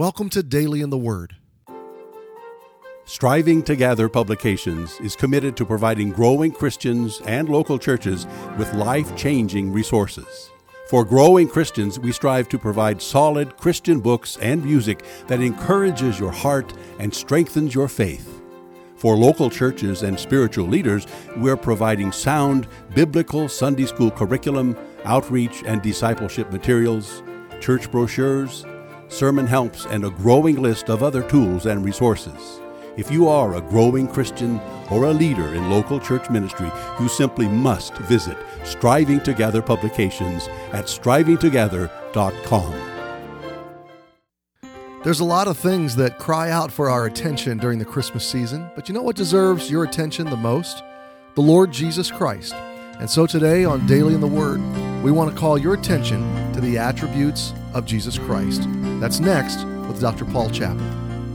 Welcome to Daily in the Word. Striving to Gather Publications is committed to providing growing Christians and local churches with life-changing resources. For growing Christians, we strive to provide solid Christian books and music that encourages your heart and strengthens your faith. For local churches and spiritual leaders, we're providing sound biblical Sunday school curriculum, outreach and discipleship materials, church brochures, sermon helps, and a growing list of other tools and resources. If you are a growing Christian or a leader in local church ministry, you simply must visit Striving to Gather Publications at strivingtogether.com. There's a lot of things that cry out for our attention during the Christmas season, but you know what deserves your attention the most? The Lord Jesus Christ. And so today on Daily in the Word, we want to call your attention to the attributes of Jesus Christ. That's next with Dr. Paul Chappell.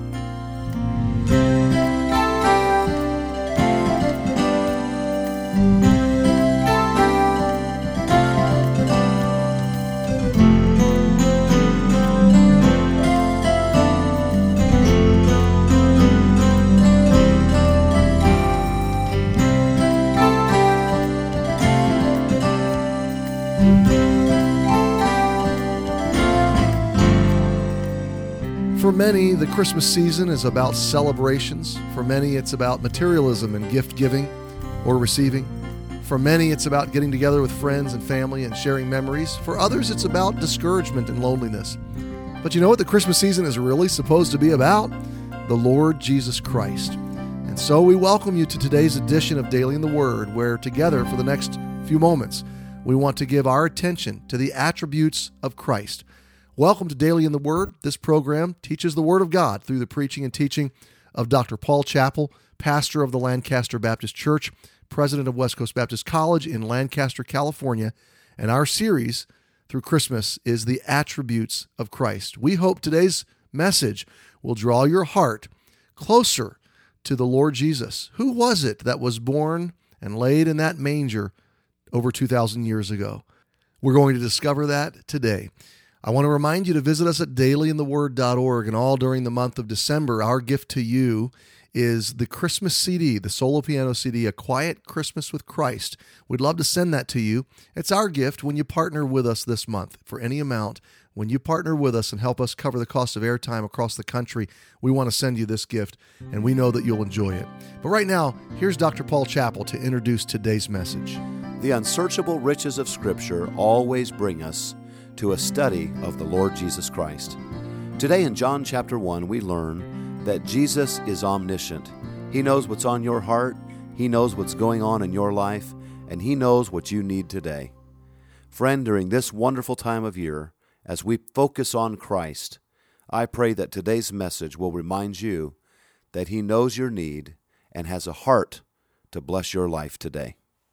For many, the Christmas season is about celebrations. For many, it's about materialism and gift giving or receiving. For many, it's about getting together with friends and family and sharing memories. For others, it's about discouragement and loneliness. But you know what the Christmas season is really supposed to be about? The Lord Jesus Christ. And so we welcome you to today's edition of Daily in the Word, where together for the next few moments, we want to give our attention to the attributes of Christ. Welcome to Daily in the Word. This program teaches the Word of God through the preaching and teaching of Dr. Paul Chappell, pastor of the Lancaster Baptist Church, president of West Coast Baptist College in Lancaster, California, and our series through Christmas is the attributes of Christ. We hope today's message will draw your heart closer to the Lord Jesus. Who was it that was born and laid in that manger over 2,000 years ago? We're going to discover that today. I want to remind you to visit us at dailyintheword.org, and all during the month of December, our gift to you is the Christmas CD, the solo piano CD, A Quiet Christmas with Christ. We'd love to send that to you. It's our gift when you partner with us this month for any amount. When you partner with us and help us cover the cost of airtime across the country, we want to send you this gift, and we know that you'll enjoy it. But right now, here's Dr. Paul Chappell to introduce today's message. The unsearchable riches of Scripture always bring us to a study of the Lord Jesus Christ. Today in John chapter 1, we learn that Jesus is omniscient. He knows what's on your heart, He knows what's going on in your life, and He knows what you need today. Friend, during this wonderful time of year, as we focus on Christ, I pray that today's message will remind you that He knows your need and has a heart to bless your life today.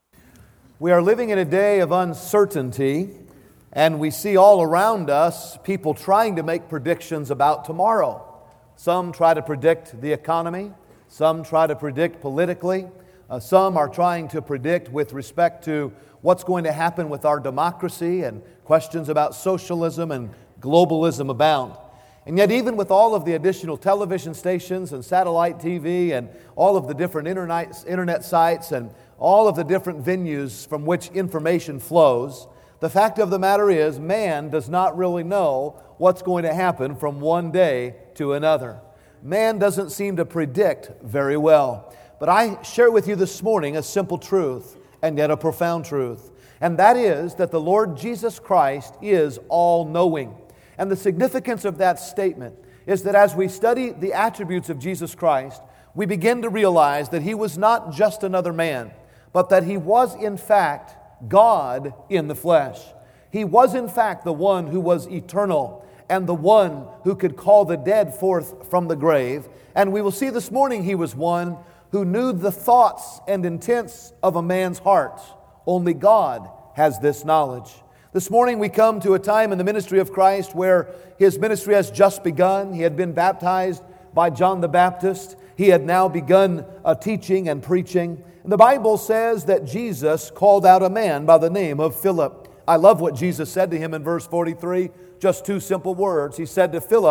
We are living in a day of uncertainty, and we see all around us people trying to make predictions about tomorrow. Some try to predict the economy. Some try to predict politically. Some are trying to predict with respect to what's going to happen with our democracy, and questions about socialism and globalism abound. And yet, even with all of the additional television stations and satellite TV and all of the different internet sites and all of the different venues from which information flows, the fact of the matter is, man does not really know what's going to happen from one day to another. Man doesn't seem to predict very well. But I share with you this morning a simple truth, and yet a profound truth. And that is that the Lord Jesus Christ is all-knowing. And the significance of that statement is that as we study the attributes of Jesus Christ, we begin to realize that He was not just another man, but that He was in fact God in the flesh. He was in fact the one who was eternal and the one who could call the dead forth from the grave. And we will see this morning He was one who knew the thoughts and intents of a man's heart. Only God has this knowledge. This morning we come to a time in the ministry of Christ where His ministry has just begun. He had been baptized by John the Baptist. He had now begun teaching and preaching. And the Bible says that Jesus called out a man by the name of Philip. I love what Jesus said to him in verse 43. Just two simple words. He said to Philip,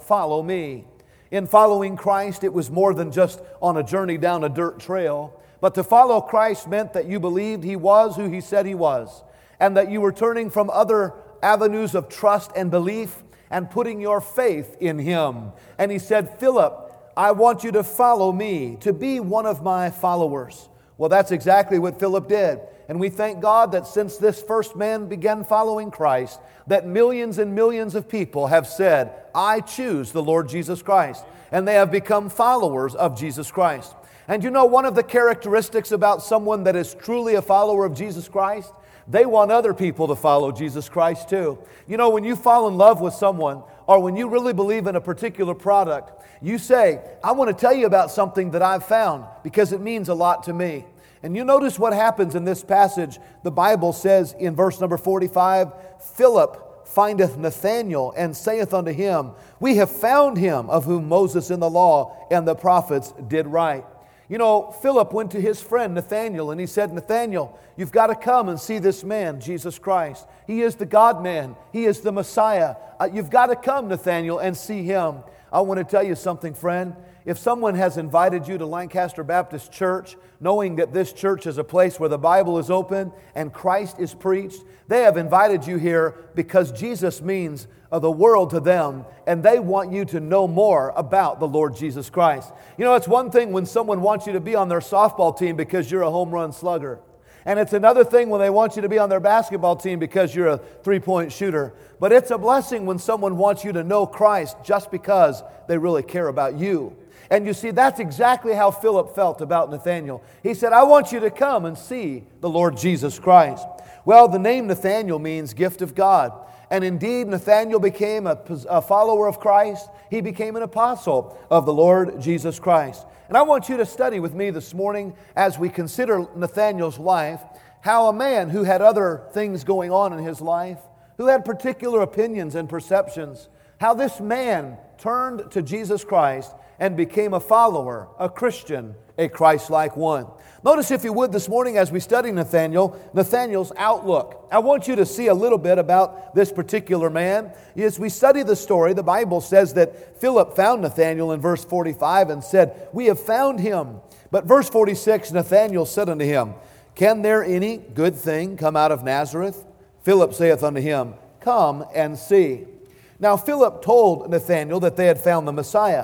follow me. In following Christ, it was more than just on a journey down a dirt trail. But to follow Christ meant that you believed He was who He said He was, and that you were turning from other avenues of trust and belief and putting your faith in Him. And He said, Philip, I want you to follow me, to be one of my followers. Well, that's exactly what Philip did. And we thank God that since this first man began following Christ, that millions and millions of people have said, I choose the Lord Jesus Christ. And they have become followers of Jesus Christ. And you know, one of the characteristics about someone that is truly a follower of Jesus Christ, they want other people to follow Jesus Christ too. You know, when you fall in love with someone, or when you really believe in a particular product, you say, I want to tell you about something that I've found because it means a lot to me. And you notice what happens in this passage. The Bible says in verse number 45, Philip findeth Nathanael and saith unto him, We have found him of whom Moses in the law and the prophets did write. You know, Philip went to his friend Nathanael and he said, Nathanael, you've got to come and see this man, Jesus Christ. He is the God-man. He is the Messiah. You've got to come, Nathanael, and see him. I want to tell you something, friend. If someone has invited you to Lancaster Baptist Church, knowing that this church is a place where the Bible is open and Christ is preached, they have invited you here because Jesus means the world to them, and they want you to know more about the Lord Jesus Christ. You know, it's one thing when someone wants you to be on their softball team because you're a home run slugger. And it's another thing when they want you to be on their basketball team because you're a three-point shooter. But it's a blessing when someone wants you to know Christ just because they really care about you. And you see, that's exactly how Philip felt about Nathanael. He said, I want you to come and see the Lord Jesus Christ. Well, the name Nathanael means gift of God. And indeed, Nathanael became a follower of Christ. He became an apostle of the Lord Jesus Christ. And I want you to study with me this morning as we consider Nathanael's life, how a man who had other things going on in his life, who had particular opinions and perceptions, how this man turned to Jesus Christ and became a follower, a Christian, a Christ-like one. Notice, if you would, this morning as we study Nathanael's outlook. I want you to see a little bit about this particular man. As we study the story, the Bible says that Philip found Nathanael in verse 45 and said, We have found him. But verse 46, Nathanael said unto him, Can there any good thing come out of Nazareth? Philip saith unto him, Come and see. Now Philip told Nathanael that they had found the Messiah.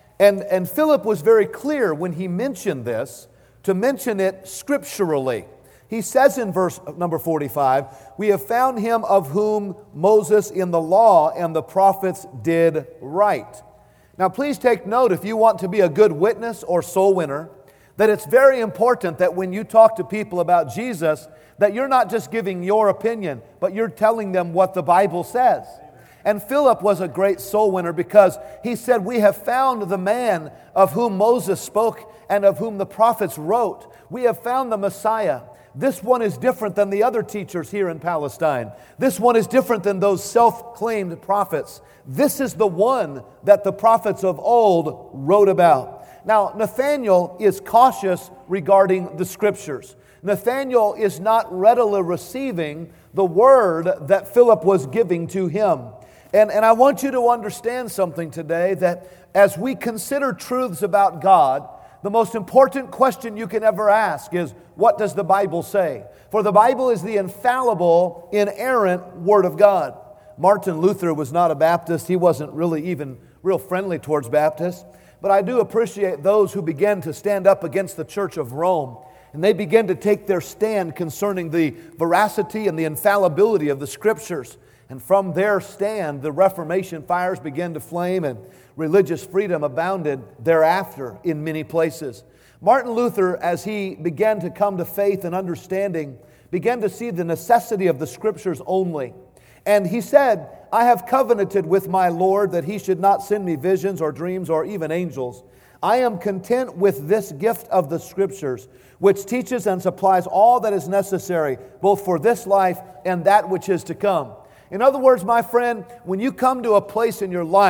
And Philip was very clear when he mentioned this, to mention it scripturally. He says in verse number 45, We have found him of whom Moses in the law and the prophets did write. Now please take note, if you want to be a good witness or soul winner, that it's very important that when you talk to people about Jesus, that you're not just giving your opinion, but you're telling them what the Bible says. And Philip was a great soul winner because he said, We have found the man of whom Moses spoke and of whom the prophets wrote. We have found the Messiah. This one is different than the other teachers here in Palestine. This one is different than those self-claimed prophets. This is the one that the prophets of old wrote about. Now, Nathanael is cautious regarding the Scriptures. Nathanael is not readily receiving the word that Philip was giving to him. And I want you to understand something today, that as we consider truths about God, the most important question you can ever ask is, what does the Bible say? For the Bible is the infallible, inerrant Word of God. Martin Luther was not a Baptist. He wasn't really even real friendly towards Baptists. But I do appreciate those who began to stand up against the Church of Rome. And they began to take their stand concerning the veracity and the infallibility of the Scriptures. And from their stand, the Reformation fires began to flame and religious freedom abounded thereafter in many places. Martin Luther, as he began to come to faith and understanding, began to see the necessity of the Scriptures only. And he said, I have covenanted with my Lord that He should not send me visions or dreams or even angels. I am content with this gift of the Scriptures, which teaches and supplies all that is necessary, both for this life and that which is to come. In other words, my friend, when you come to a place in your life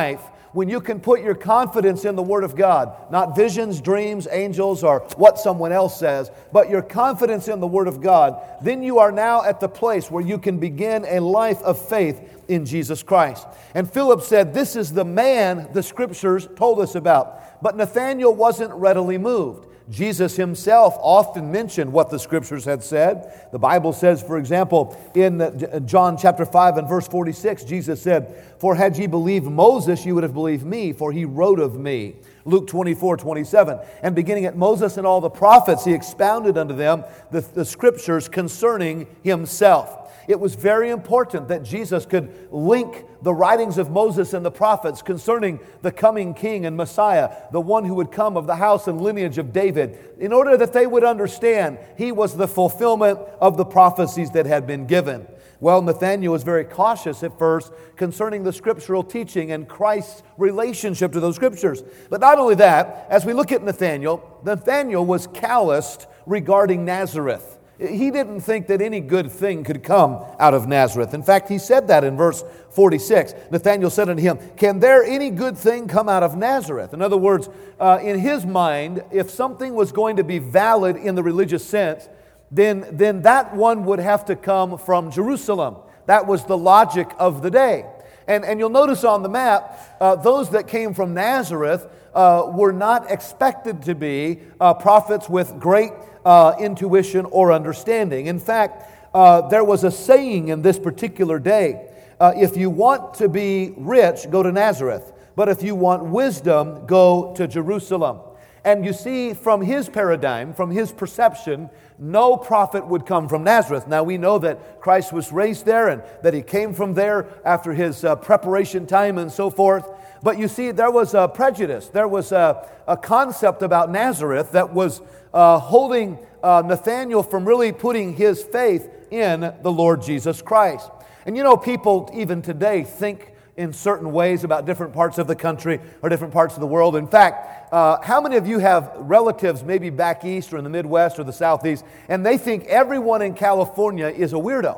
when you can put your confidence in the Word of God, not visions, dreams, angels, or what someone else says, but your confidence in the Word of God, then you are now at the place where you can begin a life of faith in Jesus Christ. And Philip said, this is the man the Scriptures told us about. But Nathanael wasn't readily moved. Jesus himself often mentioned what the Scriptures had said. The Bible says, for example, in John chapter 5 and verse 46, Jesus said, "For had ye believed Moses, you would have believed me, for he wrote of me." Luke 24:27. And beginning at Moses and all the prophets, he expounded unto them the Scriptures concerning himself. It was very important that Jesus could link the writings of Moses and the prophets concerning the coming king and Messiah, the one who would come of the house and lineage of David, in order that they would understand he was the fulfillment of the prophecies that had been given. Well, Nathanael was very cautious at first concerning the scriptural teaching and Christ's relationship to those scriptures. But not only that, as we look at Nathanael was calloused regarding Nazareth. He didn't think that any good thing could come out of Nazareth. In fact, he said that in verse 46. Nathanael said unto him, "Can there any good thing come out of Nazareth?" In other words, in his mind, if something was going to be valid in the religious sense, then that one would have to come from Jerusalem. That was the logic of the day. And you'll notice on the map, those that came from Nazareth were not expected to be prophets with great intuition or understanding. In fact, there was a saying in this particular day, if you want to be rich, go to Nazareth. But if you want wisdom, go to Jerusalem. And you see, from his paradigm, from his perception, no prophet would come from Nazareth. Now we know that Christ was raised there and that he came from there after his preparation time and so forth. But you see, there was a prejudice. There was a concept about Nazareth that was holding Nathanael from really putting his faith in the Lord Jesus Christ. And you know, people even today think in certain ways about different parts of the country or different parts of the world. In fact, how many of you have relatives maybe back east or in the Midwest or the Southeast, and they think everyone in California is a weirdo?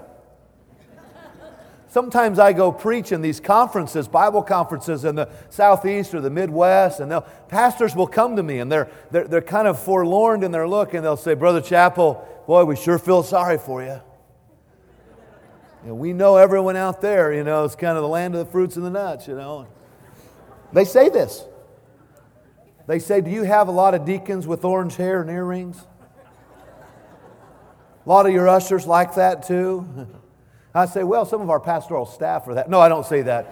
Sometimes I go preach in these conferences, Bible conferences in the Southeast or the Midwest, and pastors will come to me, and they're kind of forlorn in their look, and they'll say, "Brother Chappell, boy, we sure feel sorry for you. You know, we know everyone out there, it's kind of the land of the fruits and the nuts, They say this. They say, "Do you have a lot of deacons with orange hair and earrings? A lot of your ushers like that too?" I say, "Well, some of our pastoral staff are that." No, I don't say that.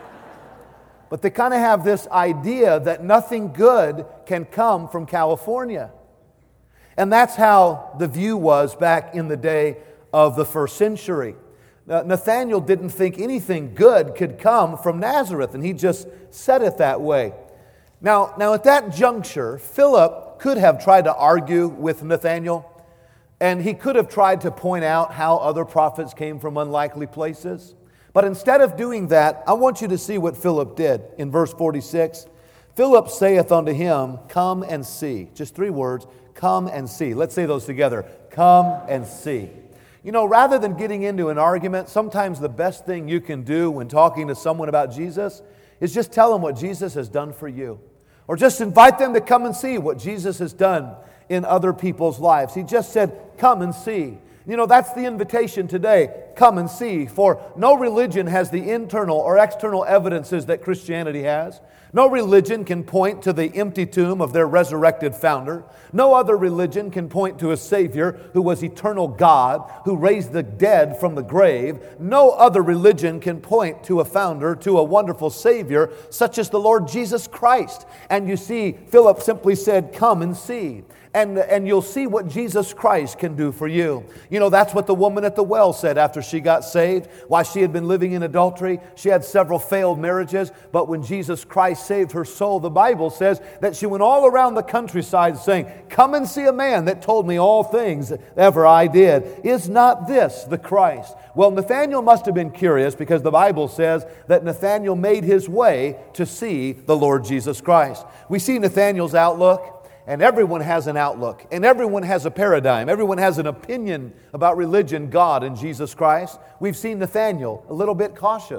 But they kind of have this idea that nothing good can come from California. And that's how the view was back in the day of the first century. Nathanael didn't think anything good could come from Nazareth, and he just said it that way. Now at that juncture, Philip could have tried to argue with Nathanael, and he could have tried to point out how other prophets came from unlikely places. But instead of doing that, I want you to see what Philip did. In verse 46, Philip saith unto him, "Come and see." Just 3 words, come and see. Let's say those together. Come and see. Rather than getting into an argument, sometimes the best thing you can do when talking to someone about Jesus is just tell them what Jesus has done for you. Or just invite them to come and see what Jesus has done in other people's lives. He just said, "Come and see." That's the invitation today. Come and see. For no religion has the internal or external evidences that Christianity has. No religion can point to the empty tomb of their resurrected founder. No other religion can point to a Savior who was eternal God, who raised the dead from the grave. No other religion can point to a founder, to a wonderful Savior, such as the Lord Jesus Christ. And you see, Philip simply said, "Come and see." And you'll see what Jesus Christ can do for you. That's what the woman at the well said after she got saved. Why, she had been living in adultery. She had several failed marriages. But when Jesus Christ saved her soul, the Bible says that she went all around the countryside saying, "Come and see a man that told me all things ever I did. Is not this the Christ?" Well, Nathanael must have been curious, because the Bible says that Nathanael made his way to see the Lord Jesus Christ. We see Nathanael's outlook. And everyone has an outlook, and everyone has a paradigm. Everyone has an opinion about religion, God, and Jesus Christ. We've seen Nathanael a little bit cautious.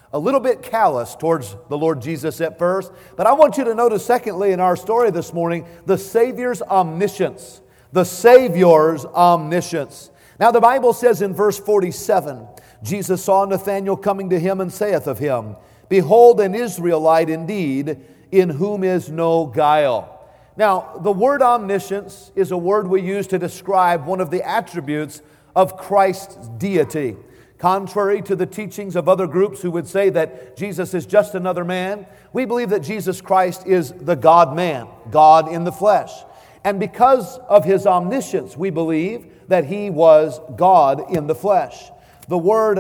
a little bit callous towards the Lord Jesus at first. But I want you to notice, secondly, in our story this morning, the Savior's omniscience. The Savior's omniscience. Now the Bible says in verse 47, Jesus saw Nathanael coming to him and saith of him, Behold, an Israelite indeed, in whom is no guile. Now, the word omniscience is a word we use to describe one of the attributes of Christ's deity. Contrary to the teachings of other groups who would say that Jesus is just another man, we believe that Jesus Christ is the God-man, God in the flesh. And because of His omniscience, we believe that He was God in the flesh. The word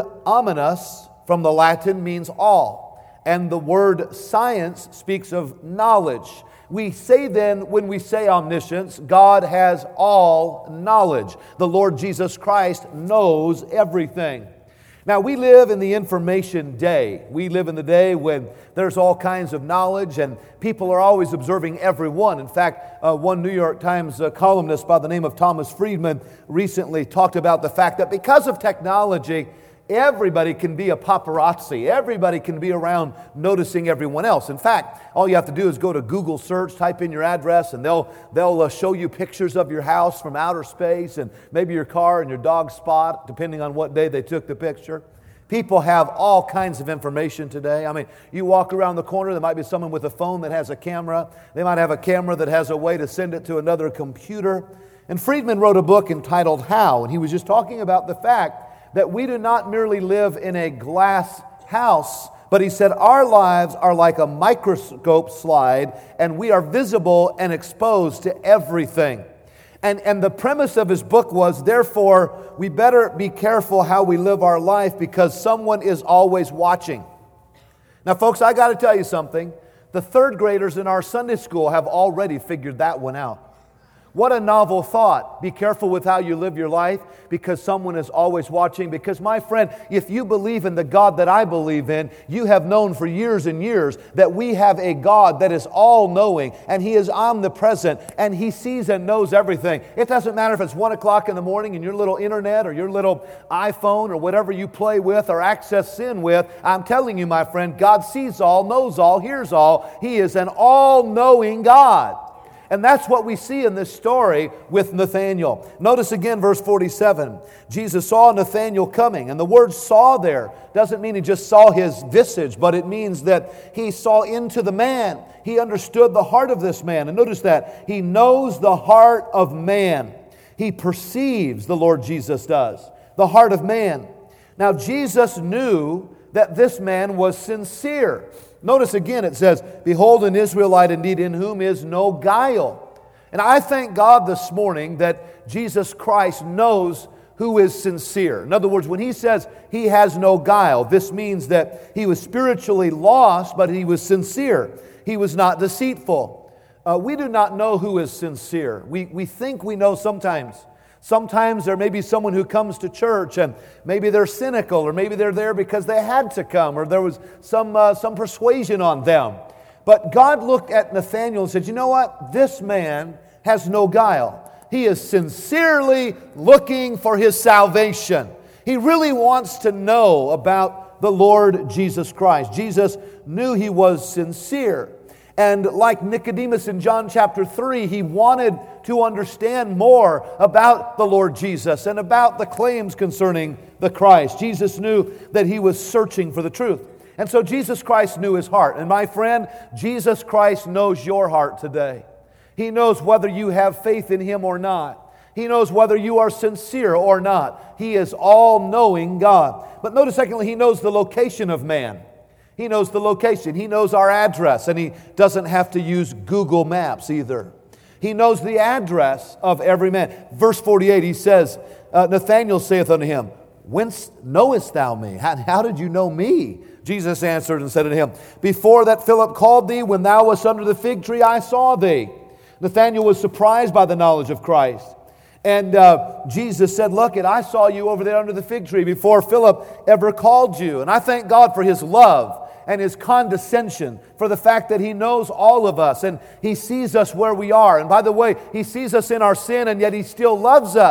omnis from the Latin means all. And the word science speaks of knowledge. We say then, when we say omniscience, God has all knowledge. The Lord Jesus Christ knows everything. Now, we live in the information day. We live in the day when there's all kinds of knowledge and people are always observing everyone. In fact, one New York Times columnist by the name of Thomas Friedman recently talked about the fact that because of technology, everybody can be a paparazzi. Everybody can be around noticing everyone else. In fact, all you have to do is go to Google search, type in your address, and they'll show you pictures of your house from outer space and maybe your car and your dog spot, depending on what day they took the picture. People have all kinds of information today. I mean, you walk around the corner, there might be someone with a phone that has a camera. They might have a camera that has a way to send it to another computer. And Friedman wrote a book entitled How, and he was just talking about the fact that we do not merely live in a glass house, but he said our lives are like a microscope slide and we are visible and exposed to everything. And the premise of his book was, therefore, we better be careful how we live our life because someone is always watching. Now, folks, I got to tell you something. The third graders in our Sunday school have already figured that one out. What a novel thought. Be careful with how you live your life because someone is always watching. Because, my friend, if you believe in the God that I believe in, you have known for years and years that we have a God that is all-knowing and He is omnipresent and He sees and knows everything. It doesn't matter if it's 1 o'clock in the morning and your little internet or your little iPhone or whatever you play with or access sin with. I'm telling you, my friend, God sees all, knows all, hears all. He is an all-knowing God. And that's what we see in this story with Nathanael. Notice again verse 47. Jesus saw Nathanael coming. And the word saw there doesn't mean he just saw his visage, but it means that he saw into the man. He understood the heart of this man. And notice that. He knows the heart of man. He perceives, the Lord Jesus does, the heart of man. Now Jesus knew that this man was sincere. Notice again it says, Behold, an Israelite indeed in whom is no guile. And I thank God this morning that Jesus Christ knows who is sincere. In other words, when He says He has no guile, this means that He was spiritually lost, but He was sincere. He was not deceitful. We do not know who is sincere. We think we know sometimes. Sometimes there may be someone who comes to church and maybe they're cynical or maybe they're there because they had to come or there was some persuasion on them. But God looked at Nathanael and said, you know what? This man has no guile. He is sincerely looking for his salvation. He really wants to know about the Lord Jesus Christ. Jesus knew he was sincere. And like Nicodemus in John chapter 3, he wanted to understand more about the Lord Jesus and about the claims concerning the Christ. Jesus knew that he was searching for the truth. And so Jesus Christ knew his heart. And my friend, Jesus Christ knows your heart today. He knows whether you have faith in Him or not. He knows whether you are sincere or not. He is all-knowing God. But notice secondly, He knows the location of man. He knows the location. He knows our address, and He doesn't have to use Google Maps either. He knows the address of every man. Verse 48, he says, Nathanael saith unto him, Whence knowest thou me? How did you know me? Jesus answered and said unto him, Before that Philip called thee, when thou wast under the fig tree, I saw thee. Nathanael was surprised by the knowledge of Christ. And Jesus said, Look, I saw you over there under the fig tree before Philip ever called you. And I thank God for His love and His condescension, for the fact that He knows all of us and He sees us where we are. And by the way, He sees us in our sin and yet He still loves us.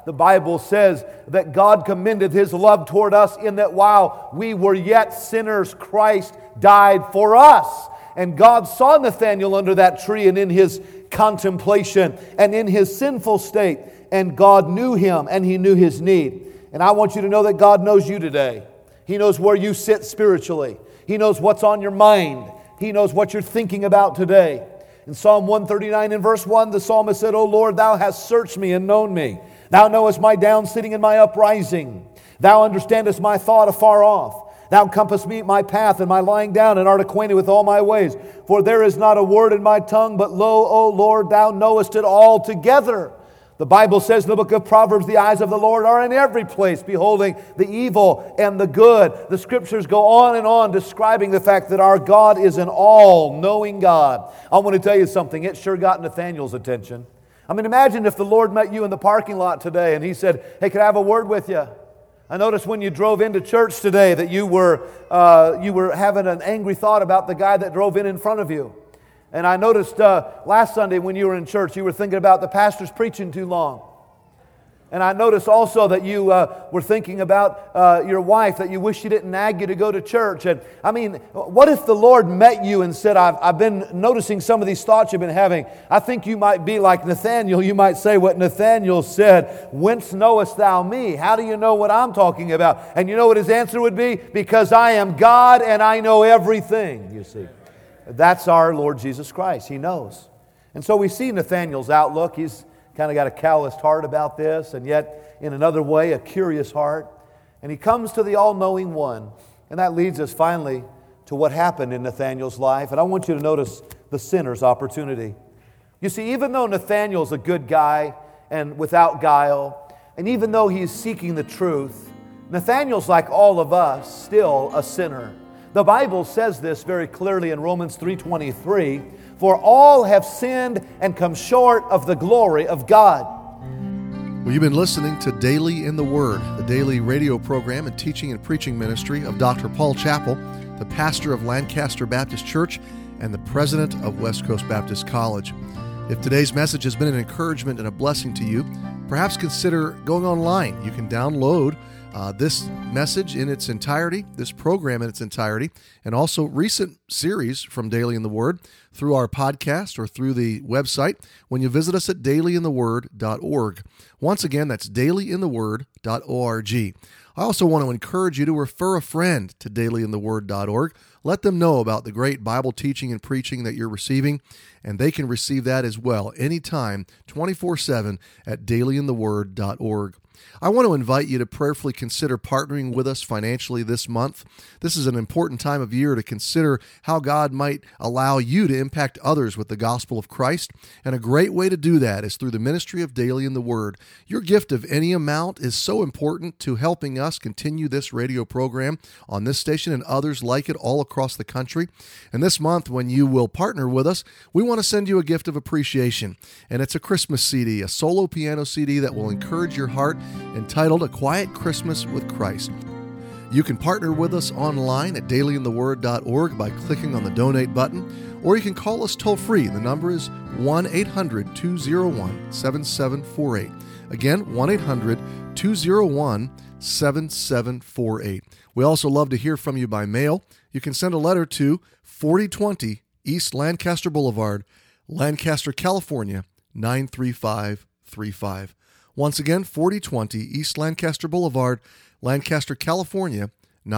The Bible says that God commended His love toward us in that while we were yet sinners, Christ died for us. And God saw Nathanael under that tree and in his contemplation and in his sinful state. And God knew him and He knew his need. And I want you to know that God knows you today. He knows where you sit spiritually. He knows what's on your mind. He knows what you're thinking about today. In Psalm 139 and verse 1, the psalmist said, O Lord, Thou hast searched me and known me. Thou knowest my down sitting and my uprising. Thou understandest my thought afar off. Thou compassest me my path and my lying down, and art acquainted with all my ways. For there is not a word in my tongue, but lo, O Lord, Thou knowest it altogether. The Bible says in the book of Proverbs, the eyes of the Lord are in every place, beholding the evil and the good. The Scriptures go on and on describing the fact that our God is an all-knowing God. I want to tell you something. It sure got Nathanael's attention. I mean, imagine if the Lord met you in the parking lot today and He said, hey, can I have a word with you? I noticed when you drove into church today that you were having an angry thought about the guy that drove in front of you. And I noticed last Sunday when you were in church, you were thinking about the pastor's preaching too long. And I noticed also that you were thinking about your wife, that you wish she didn't nag you to go to church. And I mean, what if the Lord met you and said, I've been noticing some of these thoughts you've been having. I think you might be like Nathanael. You might say what Nathanael said, whence knowest thou me? How do you know what I'm talking about? And you know what his answer would be? Because I am God and I know everything, you see. That's our Lord Jesus Christ. He knows. And so we see Nathanael's outlook. He's kind of got a calloused heart about this, and yet in another way a curious heart. And he comes to the all-knowing one. And that leads us finally to what happened in Nathanael's life. And I want you to notice the sinner's opportunity. You see, even though Nathanael's a good guy and without guile, and even though he's seeking the truth, Nathanael's like all of us, still a sinner. The Bible says this very clearly in Romans 3:23, for all have sinned and come short of the glory of God. Well, you've been listening to Daily in the Word, the daily radio program and teaching and preaching ministry of Dr. Paul Chappell, the pastor of Lancaster Baptist Church and the president of West Coast Baptist College. If today's message has been an encouragement and a blessing to you, perhaps consider going online. You can download this message in its entirety, this program in its entirety, and also recent series from Daily in the Word through our podcast or through the website when you visit us at dailyintheword.org. Once again, that's dailyintheword.org. I also want to encourage you to refer a friend to dailyintheword.org. Let them know about the great Bible teaching and preaching that you're receiving, and they can receive that as well anytime, 24/7 at dailyintheword.org. I want to invite you to prayerfully consider partnering with us financially this month. This is an important time of year to consider how God might allow you to impact others with the gospel of Christ, and a great way to do that is through the ministry of Daily in the Word. Your gift of any amount is so important to helping us continue this radio program on this station and others like it all across the country. And this month, when you will partner with us, we want to send you a gift of appreciation. And it's a Christmas CD, a solo piano CD that will encourage your heart, entitled A Quiet Christmas with Christ. You can partner with us online at dailyintheword.org by clicking on the donate button, or you can call us toll-free. The number is 1-800-201-7748. Again, 1-800-201-7748. We also love to hear from you by mail. You can send a letter to 4020 East Lancaster Boulevard, Lancaster, California, 93535. Once again, 4020 East Lancaster Boulevard, Lancaster, California,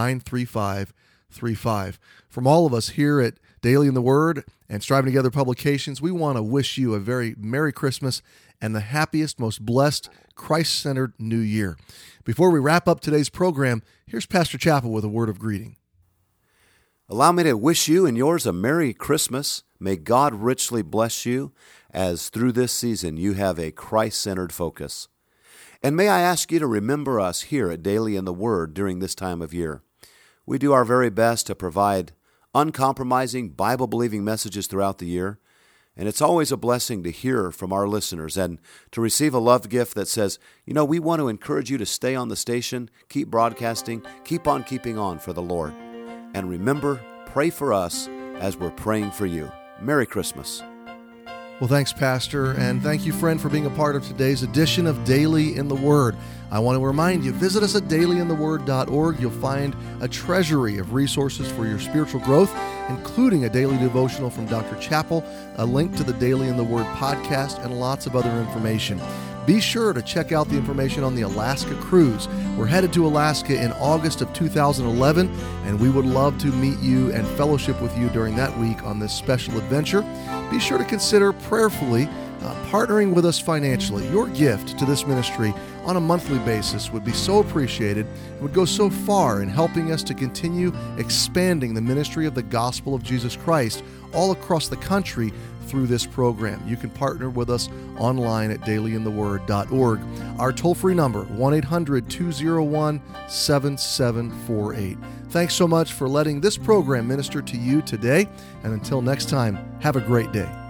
93535. From all of us here at Daily in the Word and Striving Together Publications, we want to wish you a very Merry Christmas and the happiest, most blessed, Christ-centered New Year. Before we wrap up today's program, here's Pastor Chappell with a word of greeting. Allow me to wish you and yours a Merry Christmas. May God richly bless you as through this season you have a Christ-centered focus. And may I ask you to remember us here at Daily in the Word during this time of year. We do our very best to provide uncompromising, Bible-believing messages throughout the year, and it's always a blessing to hear from our listeners and to receive a love gift that says, we want to encourage you to stay on the station, keep broadcasting, keep on keeping on for the Lord. And remember, pray for us as we're praying for you. Merry Christmas. Well, thanks, Pastor, and thank you, friend, for being a part of today's edition of Daily in the Word. I want to remind you, visit us at dailyintheword.org. You'll find a treasury of resources for your spiritual growth, including a daily devotional from Dr. Chappell, a link to the Daily in the Word podcast, and lots of other information. Be sure to check out the information on the Alaska cruise. We're headed to Alaska in August of 2011, and we would love to meet you and fellowship with you during that week on this special adventure. Be sure to consider prayerfully partnering with us financially. Your gift to this ministry on a monthly basis would be so appreciated and would go so far in helping us to continue expanding the ministry of the gospel of Jesus Christ all across the country through this program. You can partner with us online at dailyintheword.org. Our toll-free number, 1-800-201-7748. Thanks so much for letting this program minister to you today, and until next time, have a great day.